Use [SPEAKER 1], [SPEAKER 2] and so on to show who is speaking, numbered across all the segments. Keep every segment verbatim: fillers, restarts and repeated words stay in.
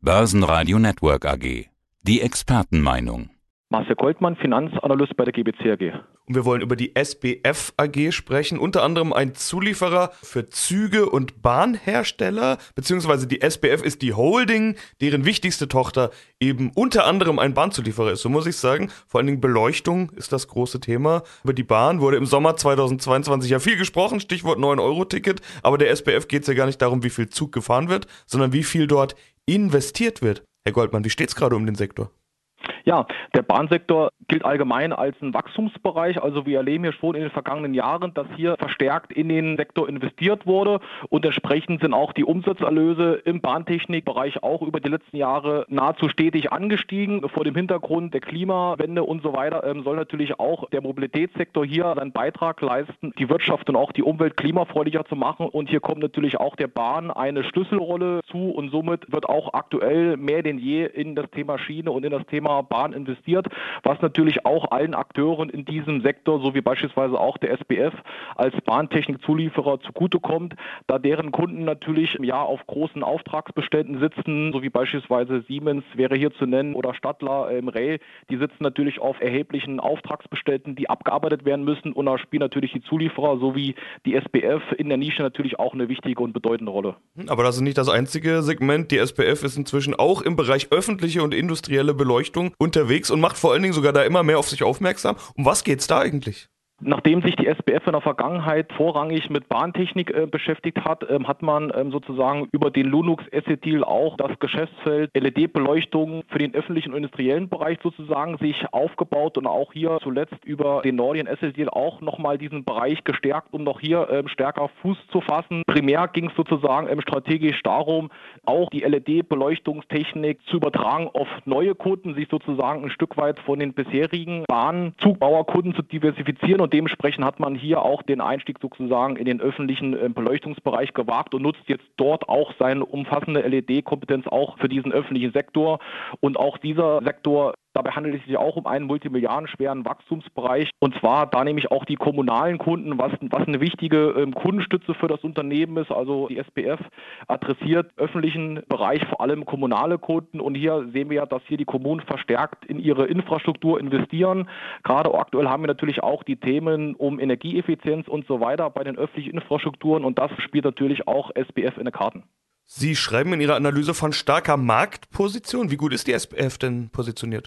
[SPEAKER 1] Börsenradio Network A G. Die Expertenmeinung.
[SPEAKER 2] Marcel Goldmann, Finanzanalyst bei der G B C A G.
[SPEAKER 3] Und wir wollen über die S B F A G sprechen, unter anderem ein Zulieferer für Züge- und Bahnhersteller, beziehungsweise die S B F ist die Holding, deren wichtigste Tochter eben unter anderem ein Bahnzulieferer ist, so muss ich sagen. Vor allen Dingen Beleuchtung ist das große Thema. Über die Bahn wurde im Sommer zweitausendzweiundzwanzig ja viel gesprochen, Stichwort neun Euro Ticket, aber der S B F geht es ja gar nicht darum, wie viel Zug gefahren wird, sondern wie viel dort investiert wird. Herr Goldmann, wie steht es gerade um den Sektor?
[SPEAKER 2] Ja, der Bahnsektor gilt allgemein als ein Wachstumsbereich. Also wir erleben hier schon in den vergangenen Jahren, dass hier verstärkt in den Sektor investiert wurde und entsprechend sind auch die Umsatzerlöse im Bahntechnikbereich auch über die letzten Jahre nahezu stetig angestiegen. Vor dem Hintergrund der Klimawende und so weiter ähm, soll natürlich auch der Mobilitätssektor hier seinen Beitrag leisten, die Wirtschaft und auch die Umwelt klimafreundlicher zu machen. Und hier kommt natürlich auch der Bahn eine Schlüsselrolle zu und somit wird auch aktuell mehr denn je in das Thema Schiene und in das Thema Bahn investiert, was natürlich auch allen Akteuren in diesem Sektor, so wie beispielsweise auch der S B F als Bahntechnikzulieferer zugutekommt, da deren Kunden natürlich ja auf großen Auftragsbeständen sitzen, so wie beispielsweise Siemens wäre hier zu nennen oder Stadler im Rail, die sitzen natürlich auf erheblichen Auftragsbeständen, die abgearbeitet werden müssen und da spielen natürlich die Zulieferer sowie die S B F in der Nische natürlich auch eine wichtige und bedeutende Rolle.
[SPEAKER 3] Aber das ist nicht das einzige Segment. Die S B F ist inzwischen auch im Bereich öffentliche und industrielle Beleuchtung unterwegs und macht vor allen Dingen sogar da immer mehr auf sich aufmerksam. Um was geht's da eigentlich?
[SPEAKER 2] Nachdem sich die S B F in der Vergangenheit vorrangig mit Bahntechnik äh, beschäftigt hat, ähm, hat man ähm, sozusagen über den Lunux Asset Deal auch das Geschäftsfeld L E D-Beleuchtung für den öffentlichen und industriellen Bereich sozusagen sich aufgebaut und auch hier zuletzt über den Nordion Asset Deal auch nochmal diesen Bereich gestärkt, um noch hier ähm, stärker Fuß zu fassen. Primär ging es sozusagen ähm, strategisch darum, auch die L E D-Beleuchtungstechnik zu übertragen auf neue Kunden, sich sozusagen ein Stück weit von den bisherigen Bahnzugbauerkunden zu diversifizieren. Und dementsprechend hat man hier auch den Einstieg sozusagen in den öffentlichen äh, Beleuchtungsbereich gewagt und nutzt jetzt dort auch seine umfassende L E D-Kompetenz auch für diesen öffentlichen Sektor. Und auch dieser Sektor, dabei handelt es sich auch um einen multimilliardenschweren Wachstumsbereich. Und zwar da nämlich auch die kommunalen Kunden, was, was eine wichtige ähm, Kundenstütze für das Unternehmen ist. Also die S B F adressiert öffentlichen Bereich vor allem kommunale Kunden. Und hier sehen wir ja, dass hier die Kommunen verstärkt in ihre Infrastruktur investieren. Gerade aktuell haben wir natürlich auch die Themen um Energieeffizienz und so weiter bei den öffentlichen Infrastrukturen. Und das spielt natürlich auch S B F in die Karten.
[SPEAKER 3] Sie schreiben in Ihrer Analyse von starker Marktposition. Wie gut ist die S B F denn positioniert?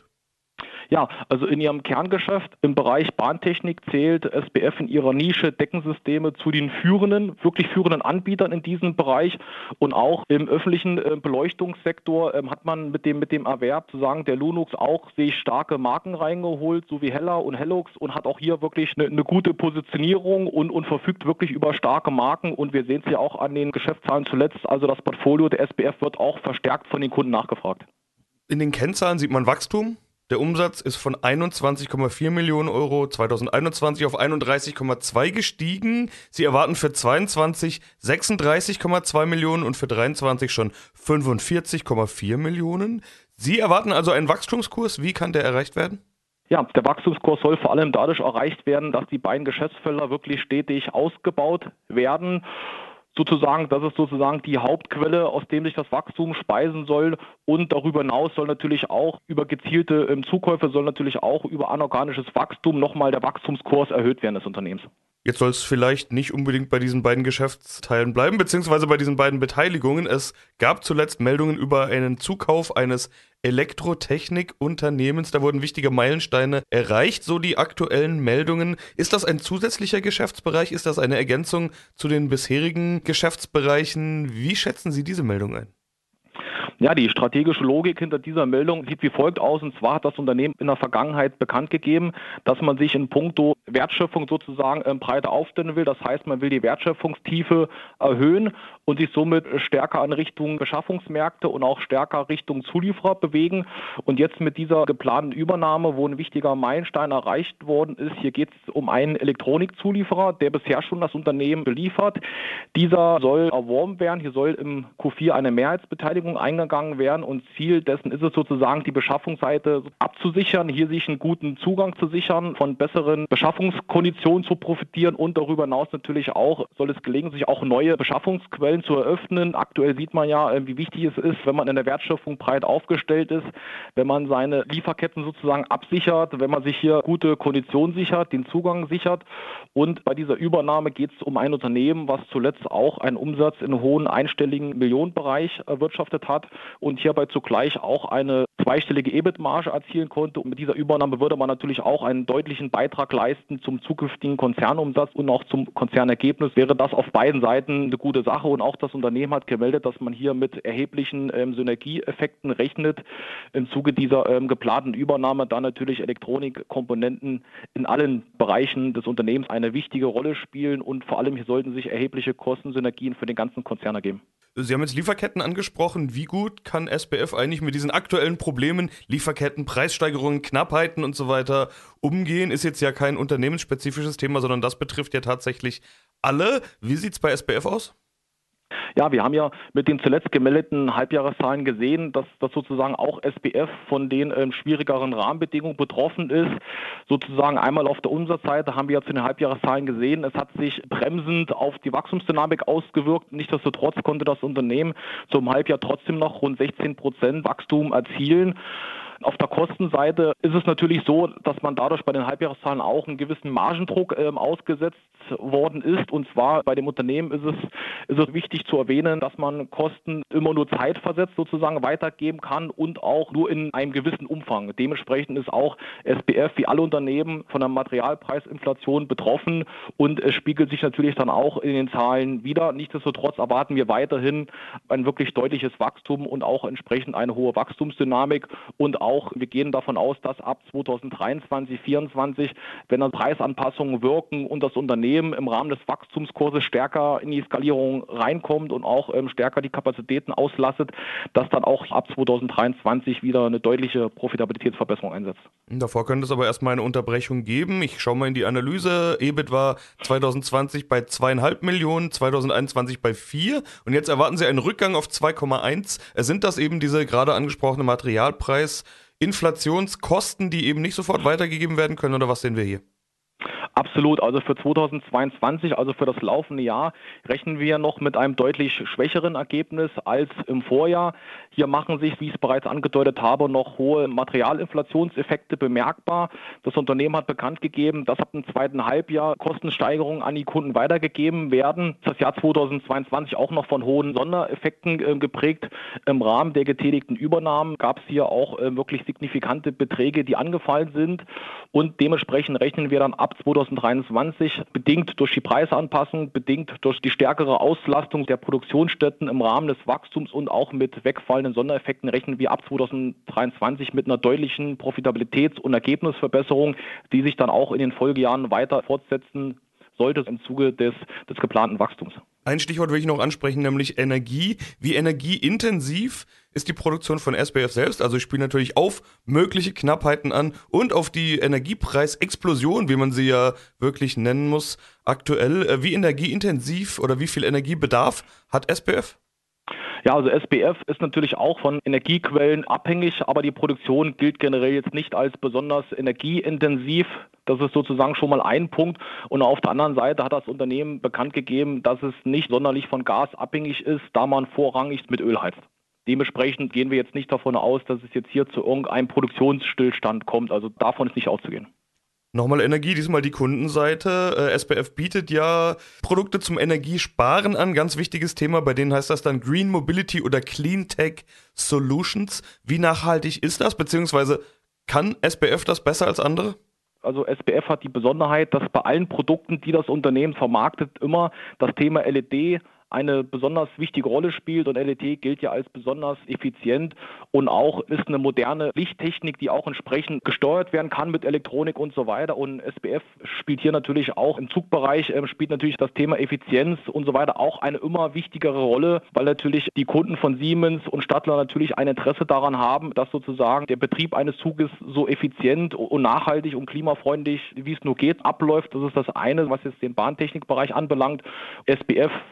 [SPEAKER 2] Ja, also in ihrem Kerngeschäft im Bereich Bahntechnik zählt S B F in ihrer Nische Deckensysteme zu den führenden, wirklich führenden Anbietern in diesem Bereich und auch im öffentlichen äh, Beleuchtungssektor ähm, hat man mit dem mit dem Erwerb sozusagen der Lunux auch sich starke Marken reingeholt, so wie Hella und Hellux und hat auch hier wirklich eine, eine gute Positionierung und, und verfügt wirklich über starke Marken und wir sehen es ja auch an den Geschäftszahlen zuletzt, also das Portfolio der S B F wird auch verstärkt von den Kunden nachgefragt.
[SPEAKER 3] In den Kennzahlen sieht man Wachstum. Der Umsatz ist von einundzwanzig Komma vier Millionen Euro zweitausendeinundzwanzig auf einunddreißig Komma zwei gestiegen. Sie erwarten für zweiundzwanzig sechsunddreißig Komma zwei Millionen und für dreiundzwanzig schon fünfundvierzig Komma vier Millionen. Sie erwarten also einen Wachstumskurs. Wie kann der erreicht werden?
[SPEAKER 2] Ja, der Wachstumskurs soll vor allem dadurch erreicht werden, dass die beiden Geschäftsfelder wirklich stetig ausgebaut werden. Sozusagen, das ist sozusagen die Hauptquelle, aus dem sich das Wachstum speisen soll und darüber hinaus soll natürlich auch über gezielte ähm, Zukäufe, soll natürlich auch über anorganisches Wachstum nochmal der Wachstumskurs erhöht werden des Unternehmens.
[SPEAKER 3] Jetzt soll es vielleicht nicht unbedingt bei diesen beiden Geschäftsteilen bleiben, beziehungsweise bei diesen beiden Beteiligungen. Es gab zuletzt Meldungen über einen Zukauf eines Elektrotechnikunternehmens. Da wurden wichtige Meilensteine erreicht, so die aktuellen Meldungen. Ist das ein zusätzlicher Geschäftsbereich? Ist das eine Ergänzung zu den bisherigen Geschäftsbereichen? Wie schätzen Sie diese Meldung ein?
[SPEAKER 2] Ja, die strategische Logik hinter dieser Meldung sieht wie folgt aus. Und zwar hat das Unternehmen in der Vergangenheit bekannt gegeben, dass man sich in puncto Wertschöpfung sozusagen ähm, breiter aufstellen will. Das heißt, man will die Wertschöpfungstiefe erhöhen und sich somit stärker in Richtung Beschaffungsmärkte und auch stärker Richtung Zulieferer bewegen. Und jetzt mit dieser geplanten Übernahme, wo ein wichtiger Meilenstein erreicht worden ist, hier geht es um einen Elektronikzulieferer, der bisher schon das Unternehmen beliefert. Dieser soll erworben werden. Hier soll im Q vier eine Mehrheitsbeteiligung eingegangen angegangen werden und Ziel dessen ist es sozusagen, die Beschaffungsseite abzusichern, hier sich einen guten Zugang zu sichern, von besseren Beschaffungskonditionen zu profitieren und darüber hinaus natürlich auch soll es gelingen, sich auch neue Beschaffungsquellen zu eröffnen. Aktuell sieht man ja, wie wichtig es ist, wenn man in der Wertschöpfung breit aufgestellt ist, wenn man seine Lieferketten sozusagen absichert, wenn man sich hier gute Konditionen sichert, den Zugang sichert. Und bei dieser Übernahme geht es um ein Unternehmen, was zuletzt auch einen Umsatz in hohen einstelligen Millionenbereich erwirtschaftet hat und hierbei zugleich auch eine zweistellige E B I T-Marge erzielen konnte. Und mit dieser Übernahme würde man natürlich auch einen deutlichen Beitrag leisten zum zukünftigen Konzernumsatz und auch zum Konzernergebnis. Wäre das auf beiden Seiten eine gute Sache und auch das Unternehmen hat gemeldet, dass man hier mit erheblichen ähm, Synergieeffekten rechnet. Im Zuge dieser ähm, geplanten Übernahme dann natürlich Elektronikkomponenten in allen Bereichen des Unternehmens eine wichtige Rolle spielen und vor allem hier sollten sich erhebliche Kostensynergien für den ganzen Konzern ergeben.
[SPEAKER 3] Sie haben jetzt Lieferketten angesprochen. Wie gut kann S B F eigentlich mit diesen aktuellen Problemen, Lieferketten, Preissteigerungen, Knappheiten und so weiter umgehen? Ist jetzt ja kein unternehmensspezifisches Thema, sondern das betrifft ja tatsächlich alle. Wie sieht es bei S B F aus?
[SPEAKER 2] Ja, wir haben ja mit den zuletzt gemeldeten Halbjahreszahlen gesehen, dass, dass sozusagen auch S B F von den ähm, schwierigeren Rahmenbedingungen betroffen ist. Sozusagen einmal auf der Umsatzseite haben wir ja zu den Halbjahreszahlen gesehen, es hat sich bremsend auf die Wachstumsdynamik ausgewirkt. Nichtsdestotrotz konnte das Unternehmen zum Halbjahr trotzdem noch rund sechzehn Prozent Wachstum erzielen. Auf der Kostenseite ist es natürlich so, dass man dadurch bei den Halbjahreszahlen auch einen gewissen Margendruck ähm, ausgesetzt worden ist. Und zwar bei dem Unternehmen ist es, ist es wichtig zu erwähnen, dass man Kosten immer nur zeitversetzt sozusagen weitergeben kann und auch nur in einem gewissen Umfang. Dementsprechend ist auch S B F wie alle Unternehmen von der Materialpreisinflation betroffen und es spiegelt sich natürlich dann auch in den Zahlen wider. Nichtsdestotrotz erwarten wir weiterhin ein wirklich deutliches Wachstum und auch entsprechend eine hohe Wachstumsdynamik und auch, wir gehen davon aus, dass ab zweitausenddreiundzwanzig, zweitausendvierundzwanzig, wenn dann Preisanpassungen wirken und das Unternehmen im Rahmen des Wachstumskurses stärker in die Skalierung reinkommt und auch ähm, stärker die Kapazitäten auslastet, dass dann auch ab zweitausenddreiundzwanzig wieder eine deutliche Profitabilitätsverbesserung einsetzt.
[SPEAKER 3] Davor könnte es aber erstmal eine Unterbrechung geben. Ich schaue mal in die Analyse. E B I T war zweitausendzwanzig bei zweieinhalb Millionen, zweitausendeinundzwanzig bei vier und jetzt erwarten Sie einen Rückgang auf zwei Komma eins. Sind das eben diese gerade angesprochene Materialpreis Inflationskosten, die eben nicht sofort weitergegeben werden können, oder was sehen wir hier?
[SPEAKER 2] Absolut, also für zweitausendzweiundzwanzig, also für das laufende Jahr, rechnen wir noch mit einem deutlich schwächeren Ergebnis als im Vorjahr. Hier machen sich, wie ich es bereits angedeutet habe, noch hohe Materialinflationseffekte bemerkbar. Das Unternehmen hat bekannt gegeben, dass ab dem zweiten Halbjahr Kostensteigerungen an die Kunden weitergegeben werden. Das Jahr zweitausendzweiundzwanzig auch noch von hohen Sondereffekten äh, geprägt. Im Rahmen der getätigten Übernahmen gab es hier auch äh, wirklich signifikante Beträge, die angefallen sind und dementsprechend rechnen wir dann ab zweitausenddreiundzwanzig, bedingt durch die Preisanpassung, bedingt durch die stärkere Auslastung der Produktionsstätten im Rahmen des Wachstums und auch mit wegfallenden Sondereffekten rechnen wir ab zweitausenddreiundzwanzig mit einer deutlichen Profitabilitäts- und Ergebnisverbesserung, die sich dann auch in den Folgejahren weiter fortsetzen sollte im Zuge des, des geplanten Wachstums.
[SPEAKER 3] Ein Stichwort will ich noch ansprechen, nämlich Energie. Wie energieintensiv ist die Produktion von S B F selbst? Also ich spiele natürlich auf mögliche Knappheiten an und auf die Energiepreisexplosion, wie man sie ja wirklich nennen muss, aktuell. Wie energieintensiv oder wie viel Energiebedarf hat S B F?
[SPEAKER 2] Ja, also S B F ist natürlich auch von Energiequellen abhängig, aber die Produktion gilt generell jetzt nicht als besonders energieintensiv. Das ist sozusagen schon mal ein Punkt. Und auf der anderen Seite hat das Unternehmen bekannt gegeben, dass es nicht sonderlich von Gas abhängig ist, da man vorrangig mit Öl heizt. Dementsprechend gehen wir jetzt nicht davon aus, dass es jetzt hier zu irgendeinem Produktionsstillstand kommt. Also davon ist nicht auszugehen.
[SPEAKER 3] Nochmal Energie, diesmal die Kundenseite. Äh, S B F bietet ja Produkte zum Energiesparen an. Ganz wichtiges Thema, bei denen heißt das dann Green Mobility oder Clean Tech Solutions. Wie nachhaltig ist das, beziehungsweise kann S B F das besser als andere?
[SPEAKER 2] Also S B F hat die Besonderheit, dass bei allen Produkten, die das Unternehmen vermarktet, immer das Thema L E D eine besonders wichtige Rolle spielt und L E D gilt ja als besonders effizient und auch ist eine moderne Lichttechnik, die auch entsprechend gesteuert werden kann mit Elektronik und so weiter und S B F spielt hier natürlich auch im Zugbereich, äh, spielt natürlich das Thema Effizienz und so weiter auch eine immer wichtigere Rolle, weil natürlich die Kunden von Siemens und Stadler natürlich ein Interesse daran haben, dass sozusagen der Betrieb eines Zuges so effizient und nachhaltig und klimafreundlich, wie es nur geht, abläuft. Das ist das eine, was jetzt den Bahntechnikbereich anbelangt. S B F verkauft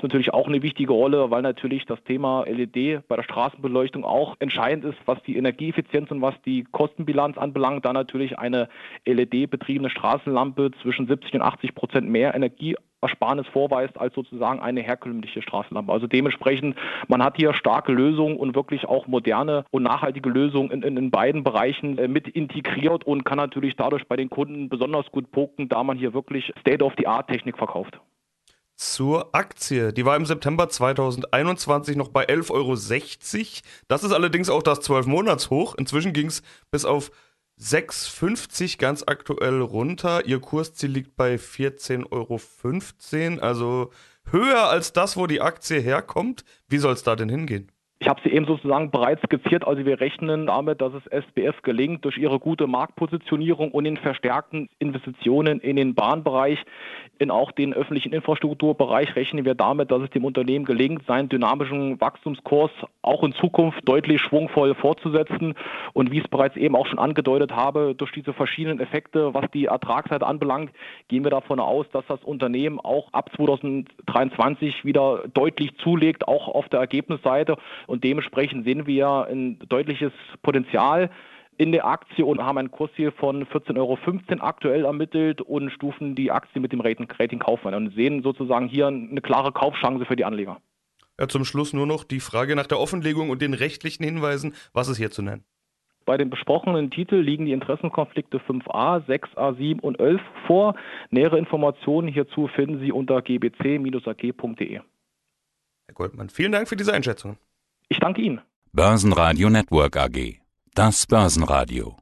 [SPEAKER 2] natürlich auch eine wichtige Rolle, weil natürlich das Thema L E D bei der Straßenbeleuchtung auch entscheidend ist, was die Energieeffizienz und was die Kostenbilanz anbelangt. Da natürlich eine L E D-betriebene Straßenlampe zwischen siebzig und achtzig Prozent mehr Energieersparnis vorweist als sozusagen eine herkömmliche Straßenlampe. Also dementsprechend, man hat hier starke Lösungen und wirklich auch moderne und nachhaltige Lösungen in, in, in beiden Bereichen äh, mit integriert und kann natürlich dadurch bei den Kunden besonders gut punkten, da man hier wirklich State-of-the-Art-Technik verkauft.
[SPEAKER 3] Zur Aktie. Die war im September zweitausendeinundzwanzig noch bei elf Euro sechzig. Das ist allerdings auch das zwölf-Monats-Hoch. Inzwischen ging es bis auf sechs Euro fünfzig ganz aktuell runter. Ihr Kursziel liegt bei vierzehn Euro fünfzehn, also höher als das, wo die Aktie herkommt. Wie soll es da denn hingehen?
[SPEAKER 2] Ich habe sie eben sozusagen bereits skizziert, also wir rechnen damit, dass es S B F gelingt, durch ihre gute Marktpositionierung und den verstärkten Investitionen in den Bahnbereich, in auch den öffentlichen Infrastrukturbereich, rechnen wir damit, dass es dem Unternehmen gelingt, seinen dynamischen Wachstumskurs auch in Zukunft deutlich schwungvoll fortzusetzen. Und wie ich es bereits eben auch schon angedeutet habe, durch diese verschiedenen Effekte, was die Ertragsseite anbelangt, gehen wir davon aus, dass das Unternehmen auch ab zweitausenddreiundzwanzig wieder deutlich zulegt, auch auf der Ergebnisseite. Und dementsprechend sehen wir ein deutliches Potenzial in der Aktie und haben ein Kursziel von vierzehn Euro fünfzehn aktuell ermittelt und stufen die Aktie mit dem Rating, Rating Kauf ein und sehen sozusagen hier eine klare Kaufchance für die Anleger.
[SPEAKER 3] Ja, zum Schluss nur noch die Frage nach der Offenlegung und den rechtlichen Hinweisen. Was ist hier zu nennen?
[SPEAKER 2] Bei den besprochenen Titeln liegen die Interessenkonflikte fünf a, sechs a, sieben und elf vor. Nähere Informationen hierzu finden Sie unter g b c Bindestrich a g punkt d e.
[SPEAKER 3] Herr Goldmann, vielen Dank für diese Einschätzung.
[SPEAKER 2] Ich danke Ihnen.
[SPEAKER 1] Börsenradio Network A G. Das Börsenradio.